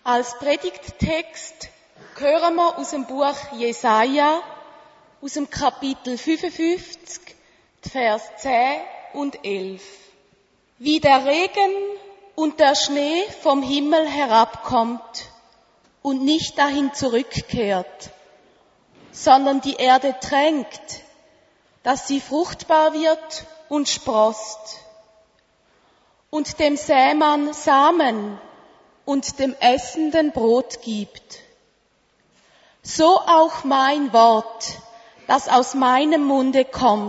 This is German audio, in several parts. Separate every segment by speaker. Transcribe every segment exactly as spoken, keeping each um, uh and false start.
Speaker 1: Als Predigttext hören wir aus dem Buch Jesaja, aus dem Kapitel fünfundfünfzig, die Vers zehn und elf. Wie der Regen und der Schnee vom Himmel herabkommt und nicht dahin zurückkehrt, sondern die Erde tränkt, dass sie fruchtbar wird und sproßt, und dem Sämann Samen und dem Essenden Brot gibt. So auch mein Wort, das aus meinem Munde kommt.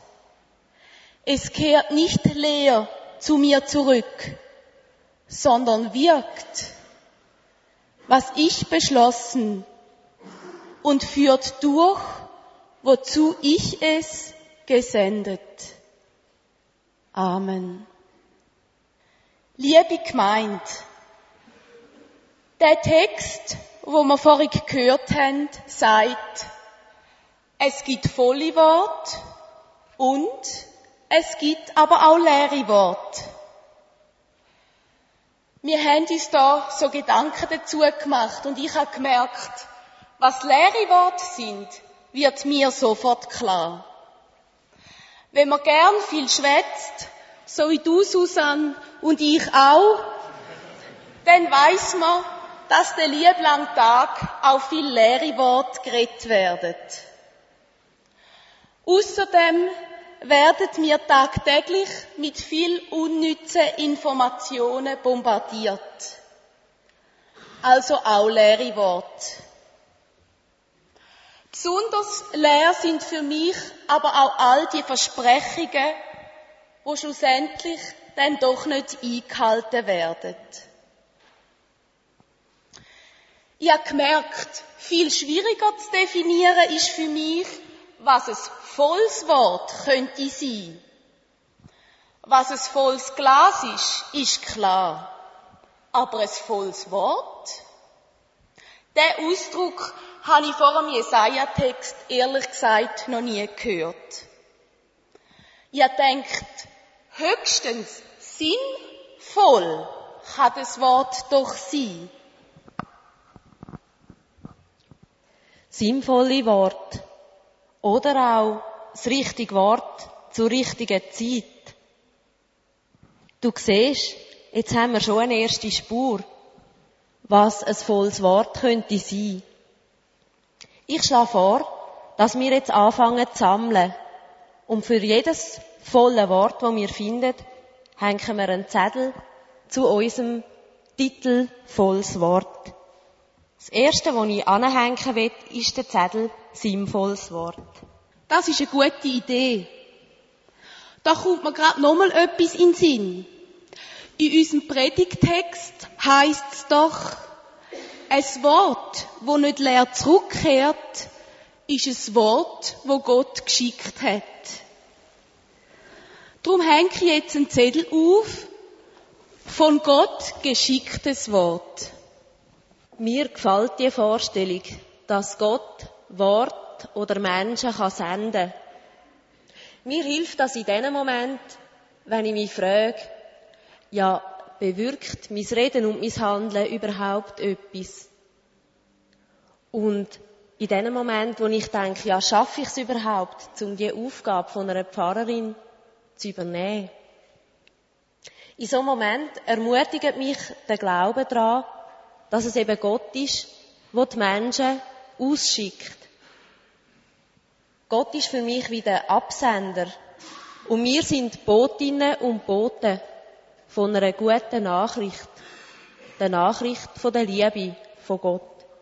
Speaker 1: Es kehrt nicht leer zu mir zurück, sondern wirkt, was ich beschlossen, und führt durch, wozu ich es gesendet. Amen. Liebe Gemeinde, der Text, wo wir vorhin gehört haben, sagt, es gibt volle Worte und es gibt aber auch leere Worte. Wir haben uns da so Gedanken dazu gemacht und ich habe gemerkt, was leere Worte sind, wird mir sofort klar. Wenn man gern viel schwätzt, so wie du, Susanne, und ich auch, dann weiss man, dass der lieblange Tag auch viel leere Worte geredet werden. Außerdem werden wir tagtäglich mit viel unnützen Informationen bombardiert. Also auch leere Worte. Besonders leer sind für mich aber auch all die Versprechungen, die schlussendlich dann doch nicht eingehalten werden. Ich habe gemerkt, viel schwieriger zu definieren ist für mich, was ein volles Wort könnte sein. Was ein volles Glas ist, ist klar. Aber ein volles Wort? Den Ausdruck habe ich vor dem Jesaja-Text ehrlich gesagt noch nie gehört. Ich habe gedacht, höchstens sinnvoll kann das Wort doch sein.
Speaker 2: Sinnvolle Worte oder auch das richtige Wort zur richtigen Zeit. Du siehst, jetzt haben wir schon eine erste Spur, was ein volles Wort könnte sein. Ich schlage vor, dass wir jetzt anfangen zu sammeln und für jedes volle Wort, das wir finden, hängen wir einen Zettel zu unserem Titel volles Wort. Das erste, was ich anhängen will, ist der Zettel sinnvolles Wort.
Speaker 1: Das ist eine gute Idee. Da kommt mir gerade nochmal etwas in den Sinn. In unserem Predigtext heisst es doch, ein Wort, das nicht leer zurückkehrt, ist ein Wort, das Gott geschickt hat. Darum hänge ich jetzt einen Zettel auf, von Gott geschicktes Wort.
Speaker 2: Mir gefällt die Vorstellung, dass Gott Wort oder Menschen kann senden. Mir hilft das in dem Moment, wenn ich mich frage, ja, bewirkt mein Reden und mein Handeln überhaupt etwas? Und in dem Moment, wo ich denke, ja, schaffe ich es überhaupt, um die Aufgabe von einer Pfarrerin zu übernehmen? In so einem Moment ermutigt mich der Glaube daran, dass es eben Gott ist, der die Menschen ausschickt. Gott ist für mich wie der Absender. Und wir sind Botinnen und Boten von einer guten Nachricht. Der Nachricht von der Liebe von Gott.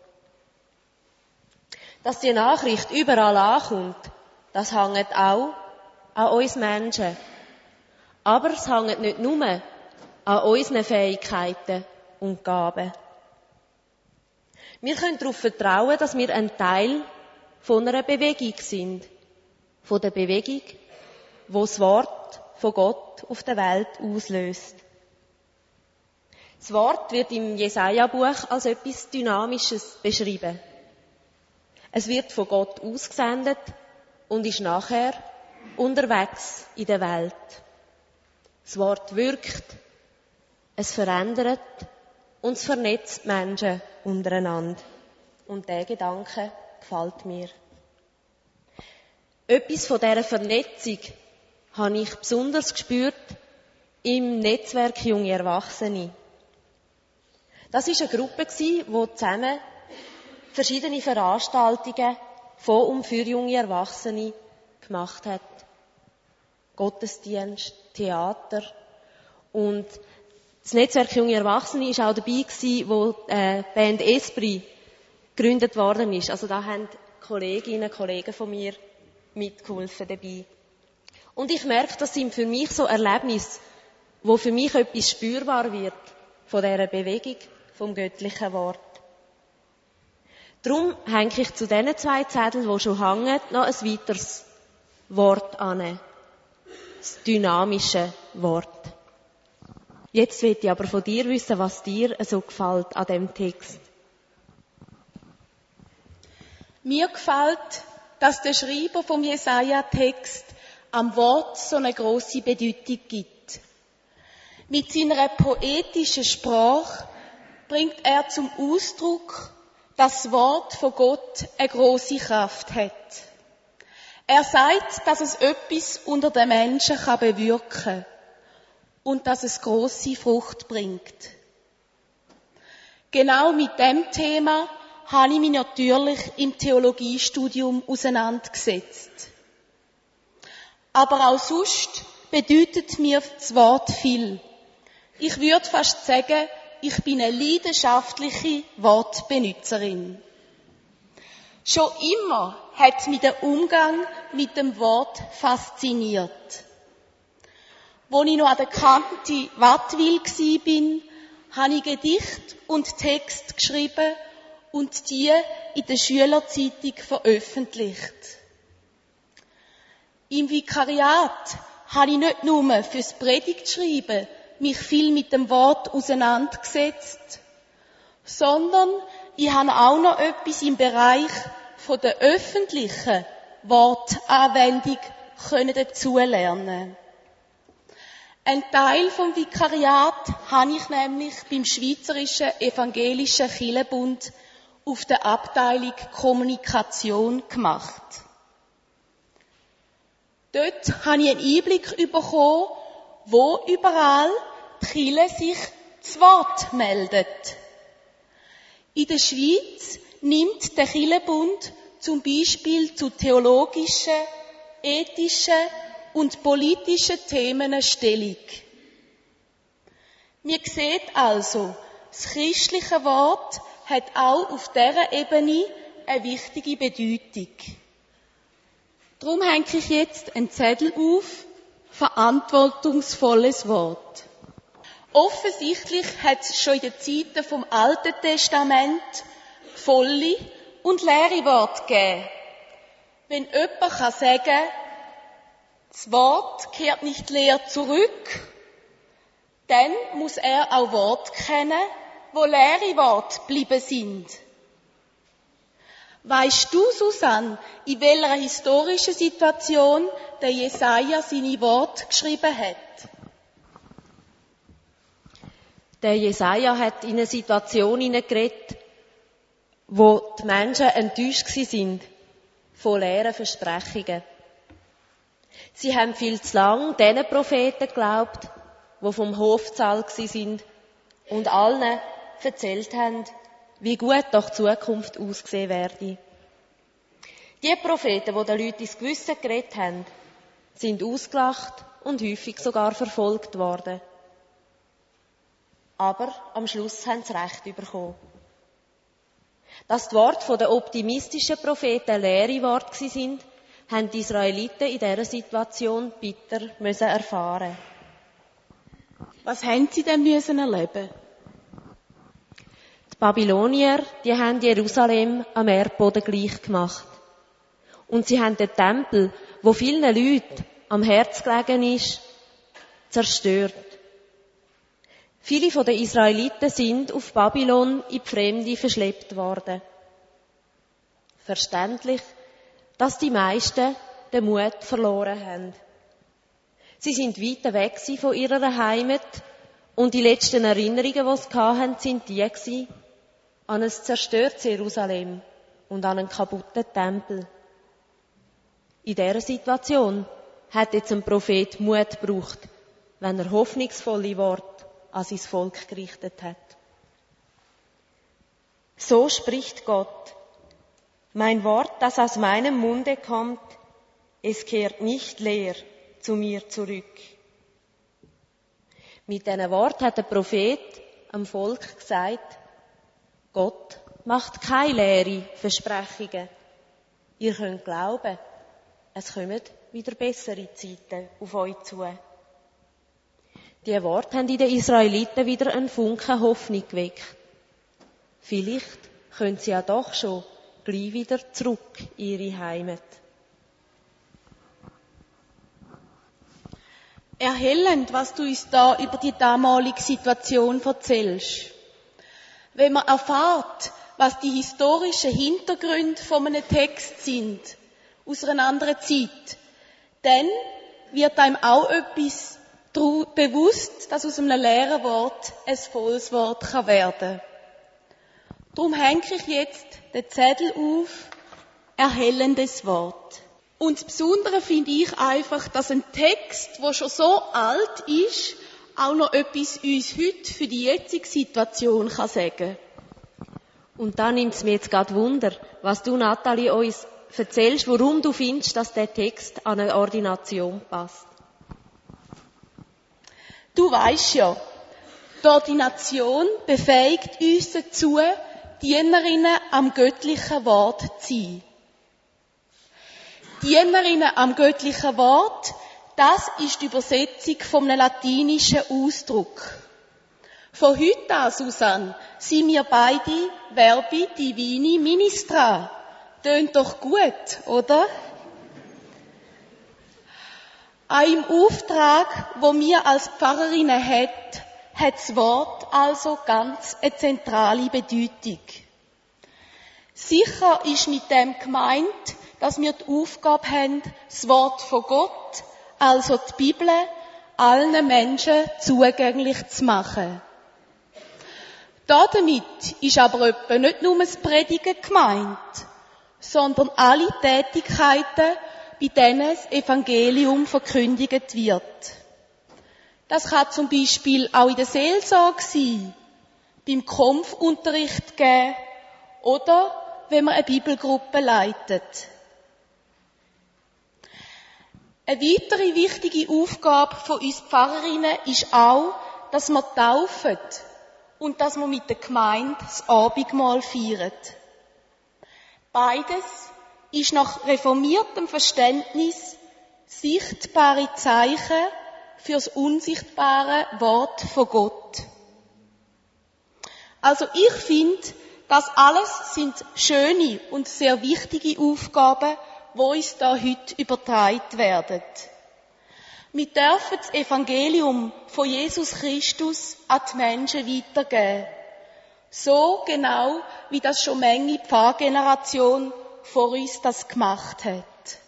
Speaker 2: Dass die Nachricht überall ankommt, das hängt auch an uns Menschen. Aber es hängt nicht nur an unseren Fähigkeiten und Gaben. Wir können darauf vertrauen, dass wir ein Teil von einer Bewegung sind. Von der Bewegung, die das Wort von Gott auf der Welt auslöst. Das Wort wird im Jesaja-Buch als etwas Dynamisches beschrieben. Es wird von Gott ausgesendet und ist nachher unterwegs in der Welt. Das Wort wirkt, es verändert und es vernetzt die Menschen untereinander. Und dieser Gedanke gefällt mir. Etwas von dieser Vernetzung habe ich besonders gespürt im Netzwerk Junge Erwachsene. Das war eine Gruppe, die zusammen verschiedene Veranstaltungen von und für junge Erwachsene gemacht hat. Gottesdienst, Theater. Und das Netzwerk Junge Erwachsene war auch dabei, wo die Band Esprit gegründet worden ist. Also da haben Kolleginnen und Kollegen von mir mitgeholfen dabei. Und ich merke, das sind für mich so Erlebnisse, wo für mich etwas spürbar wird von dieser Bewegung, vom göttlichen Wort. Darum hänge ich zu diesen zwei Zetteln, die schon hängen, noch ein weiteres Wort an. Das dynamische Wort. Jetzt will ich aber von dir wissen, was dir so gefällt an diesem Text.
Speaker 1: Mir gefällt, dass der Schreiber vom Jesaja-Text am Wort so eine grosse Bedeutung gibt. Mit seiner poetischen Sprache bringt er zum Ausdruck, dass das Wort von Gott eine grosse Kraft hat. Er sagt, dass es etwas unter den Menschen kann bewirken kann und dass es grosse Frucht bringt. Genau mit dem Thema habe ich mich natürlich im Theologiestudium auseinandergesetzt. Aber auch sonst bedeutet mir das Wort viel. Ich würde fast sagen, ich bin eine leidenschaftliche Wortbenutzerin. Schon immer hat mich der Umgang mit dem Wort fasziniert. Als ich noch an der Kante Wattwil war, habe ich Gedicht und Text geschrieben und die in der Schülerzeitung veröffentlicht. Im Vikariat habe ich nicht nur fürs Predigtschreiben mich viel mit dem Wort auseinandergesetzt, sondern ich habe auch noch etwas im Bereich von der öffentlichen Wortanwendung dazulernen. Ein Teil vom Vikariat habe ich nämlich beim Schweizerischen Evangelischen Kirchenbund auf der Abteilung Kommunikation gemacht. Dort habe ich einen Einblick bekommen, wo überall die Kirche sich zu Wort meldet. In der Schweiz nimmt der Kirchenbund zum Beispiel zu theologischen, ethischen und politischen Themen Stellung. Man sieht also, das christliche Wort hat auch auf dieser Ebene eine wichtige Bedeutung. Darum hänge ich jetzt einen Zettel auf, verantwortungsvolles Wort. Offensichtlich hat es schon in den Zeiten vom Alten Testament volle und leere Worte gegeben. Wenn jemand kann sagen, das Wort kehrt nicht leer zurück, dann muss er auch Worte kennen, wo leere Worte geblieben sind. Weisst du, Susanne, in welcher historischen Situation der Jesaja seine Worte geschrieben hat?
Speaker 2: Der Jesaja hat in eine Situation hineingeredet, wo die Menschen enttäuscht sind von leeren Versprechungen. Sie haben viel zu lang diesen Propheten geglaubt, die vom Hofsaal sind und allen erzählt haben, wie gut doch die Zukunft aussehen werde. Die Propheten, die den Leuten ins Gewissen geredet haben, sind ausgelacht und häufig sogar verfolgt worden. Aber am Schluss haben sie Recht bekommen. Dass die Worte der optimistischen Propheten leere Worte sind, haben die Israeliten in dieser Situation bitter müssen erfahren.
Speaker 1: Was haben sie denn müssen erleben?
Speaker 2: Die Babylonier, die haben Jerusalem am Erdboden gleich gemacht. Und sie haben den Tempel, wo vielen Leuten am Herz gelegen ist, zerstört. Viele von den Israeliten sind auf Babylon in die Fremde verschleppt worden. Verständlich, dass die meisten den Mut verloren haben. Sie sind weit weg von ihrer Heimat Und die letzten Erinnerungen, die sie hatten, sind die gewesen, an ein zerstörtes Jerusalem und an einen kaputten Tempel. In dieser Situation hat jetzt ein Prophet Mut gebraucht, wenn er hoffnungsvolle Worte an sein Volk gerichtet hat. So spricht Gott: Mein Wort, das aus meinem Munde kommt, es kehrt nicht leer zu mir zurück. Mit diesen Worten hat der Prophet am Volk gesagt: Gott macht keine leeren Versprechungen. Ihr könnt glauben, es kommen wieder bessere Zeiten auf euch zu. Diese Worte haben in den Israeliten wieder einen Funken Hoffnung geweckt. Vielleicht können sie ja doch schon gleich wieder zurück in ihre Heimat.
Speaker 1: Erhellend, was du uns da über die damalige Situation erzählst. Wenn man erfährt, was die historischen Hintergründe von einem Text sind, aus einer anderen Zeit, dann wird einem auch etwas bewusst, dass aus einem leeren Wort ein volles Wort werden kann. Darum hänge ich jetzt den Zettel auf, erhellendes Wort. Und das Besondere finde ich einfach, dass ein Text, der schon so alt ist, auch noch etwas uns heute für die jetzige Situation kann sagen.
Speaker 2: Und da nimmt es mir jetzt gerade Wunder, was du, Nathalie, uns erzählst, warum du findest, dass der Text an eine Ordination passt.
Speaker 1: Du weisst ja, die Ordination befähigt uns dazu, Dienerinnen am göttlichen Wort zu sein. Dienerinnen am göttlichen Wort, das ist die Übersetzung vom latinischen Ausdruck. Von heute an, Susanne, sind wir beide Verbi Divini Ministra. Tönt doch gut, oder? Auch im Auftrag, wo wir als Pfarrerinnen haben, hat das Wort also ganz eine zentrale Bedeutung. Sicher ist mit dem gemeint, dass wir die Aufgabe haben, das Wort von Gott, also die Bibel, allen Menschen zugänglich zu machen. Damit ist aber etwa nicht nur das Predigen gemeint, sondern alle Tätigkeiten, bei denen das Evangelium verkündigt wird. Das kann zum Beispiel auch in der Seelsorge sein, beim Konfunterricht geben oder wenn man eine Bibelgruppe leitet. Eine weitere wichtige Aufgabe von uns Pfarrerinnen ist auch, dass wir taufen und dass wir mit der Gemeinde das Abendmahl feiern. Beides ist nach reformiertem Verständnis sichtbare Zeichen für das unsichtbare Wort von Gott. Also ich finde, das alles sind schöne und sehr wichtige Aufgaben, die uns da heute übertragen werden. Wir dürfen das Evangelium von Jesus Christus an die Menschen weitergeben. So genau, wie das schon manche Pfarrgeneration vor uns das gemacht hat.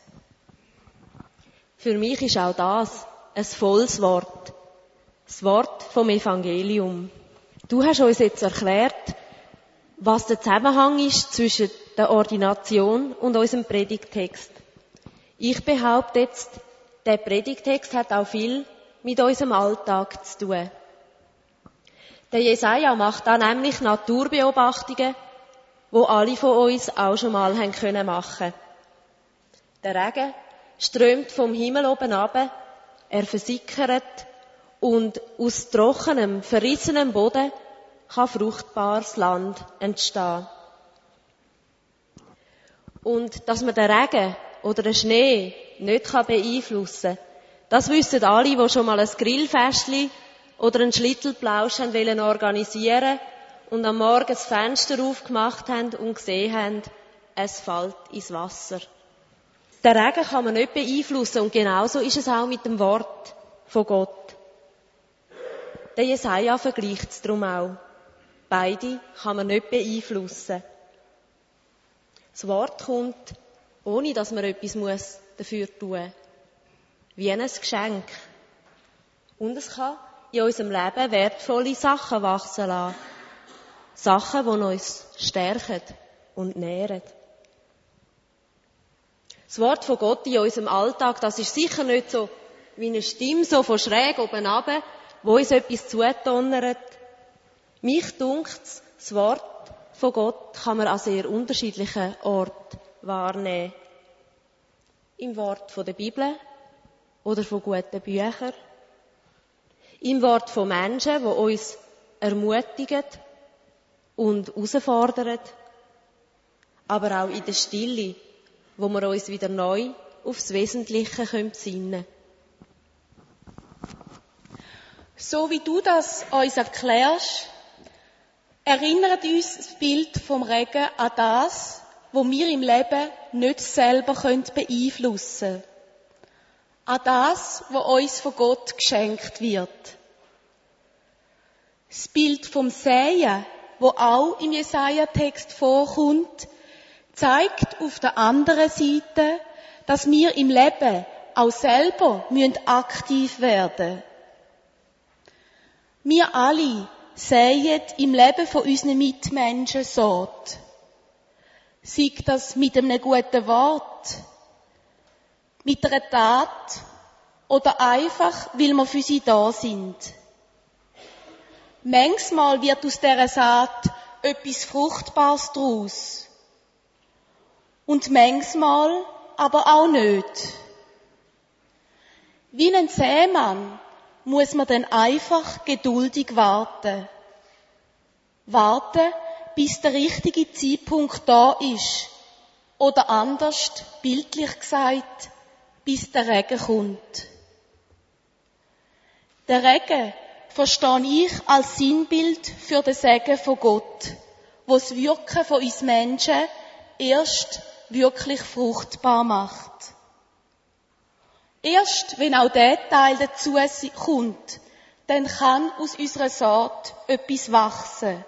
Speaker 2: Für mich ist auch das ein volles Wort. Das Wort vom Evangelium. Du hast uns jetzt erklärt, was der Zusammenhang ist zwischen der Ordination und unserem Predigtext. Ich behaupte jetzt, der Predigtext hat auch viel mit unserem Alltag zu tun. Der Jesaja macht da nämlich Naturbeobachtungen, wo alle von uns auch schon mal haben können machen. Der Regen strömt vom Himmel oben ab, er versickert und aus trockenem, verrissenem Boden kann fruchtbares Land entstehen. Und dass man den Regen oder den Schnee nicht beeinflussen kann, das wissen alle, die schon mal ein Grillfestli oder einen Schlittelplausch wollen organisieren und am Morgen das Fenster aufgemacht haben und gesehen haben, es fällt ins Wasser. Den Regen kann man nicht beeinflussen und genauso ist es auch mit dem Wort von Gott. Der Jesaja vergleicht es darum auch. Beide kann man nicht beeinflussen. Das Wort kommt, ohne dass man etwas muss dafür tun muss. Wie ein Geschenk. Und es kann in unserem Leben wertvolle Sachen wachsen lassen. Sachen, die uns stärken und nähren. Das Wort von Gott in unserem Alltag, das ist sicher nicht so wie eine Stimme, so von schräg oben runter, wo uns etwas zudonnert. Mich dunkt's, das Wort von Gott kann man an sehr unterschiedlichen Orten wahrnehmen. Im Wort von der Bibel oder von guten Büchern. Im Wort von Menschen, die uns ermutigen und herausfordern. Aber auch in der Stille, wo wir uns wieder neu aufs Wesentliche besinnen können.
Speaker 1: So wie du das uns erklärst, erinnert uns das Bild vom Regen an das, was wir im Leben nicht selber beeinflussen können. An das, was uns von Gott geschenkt wird. Das Bild vom Säen, wo auch im Jesaja-Text vorkommt, zeigt auf der anderen Seite, dass wir im Leben auch selber aktiv werden müssen. Wir alle säen im Leben von unseren Mitmenschen Saat. Sei das mit einem guten Wort, mit einer Tat oder einfach, weil wir für sie da sind. Manchmal wird aus dieser Saat etwas Fruchtbares daraus. Und manchmal aber auch nicht. Wie ein Sämann muss man dann einfach geduldig warten. Warten, bis der richtige Zeitpunkt da ist. Oder anders, bildlich gesagt, bis der Regen kommt. Der Regen verstehe ich als Sinnbild für den Segen von Gott, wo das Wirken von uns Menschen erst wirklich fruchtbar macht. Erst wenn auch der Teil dazu kommt, dann kann aus unserer Saat etwas wachsen.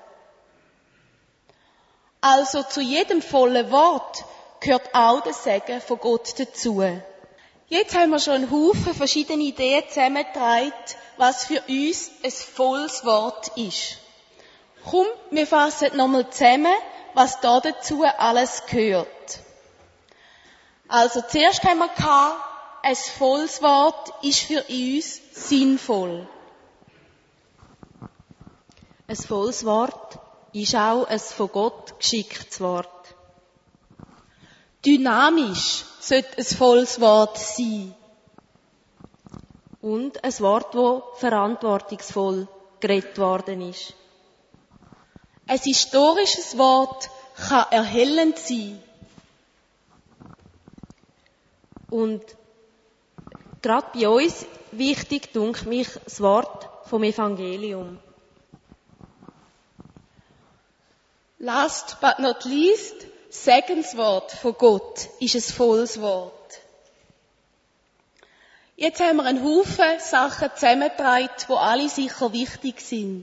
Speaker 1: Also zu jedem vollen Wort gehört auch der Segen von Gott dazu. Jetzt haben wir schon einen Haufen verschiedene Ideen zusammengetragen, was für uns ein volles Wort ist. Komm, wir fassen nochmal zusammen, was da dazu alles gehört. Also zuerst haben wir gehabt, ein volles Wort ist für uns sinnvoll.
Speaker 2: Ein volles Wort ist auch ein von Gott geschicktes Wort.
Speaker 1: Dynamisch sollte ein volles Wort sein.
Speaker 2: Und ein Wort, das verantwortungsvoll geredet worden ist.
Speaker 1: Ein historisches Wort kann erhellend sein.
Speaker 2: Und gerade bei uns wichtig, dünkt mich das Wort vom Evangelium.
Speaker 1: Last but not least, das Segenswort von Gott ist ein volles Wort. Jetzt haben wir einen Haufen Sachen zusammengetragen, die alle sicher wichtig sind.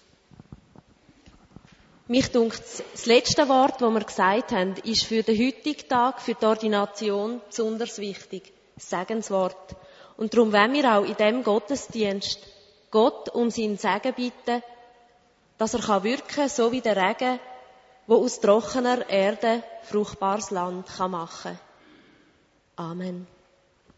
Speaker 2: Mich dünkt, das letzte Wort, das wir gesagt haben, ist für den heutigen Tag, für die Ordination besonders wichtig. Das Segenswort. Und darum wollen wir auch in diesem Gottesdienst Gott um seinen Segen bitten, dass er wirken kann, so wie der Regen, der aus trockener Erde fruchtbares Land machen kann. Amen.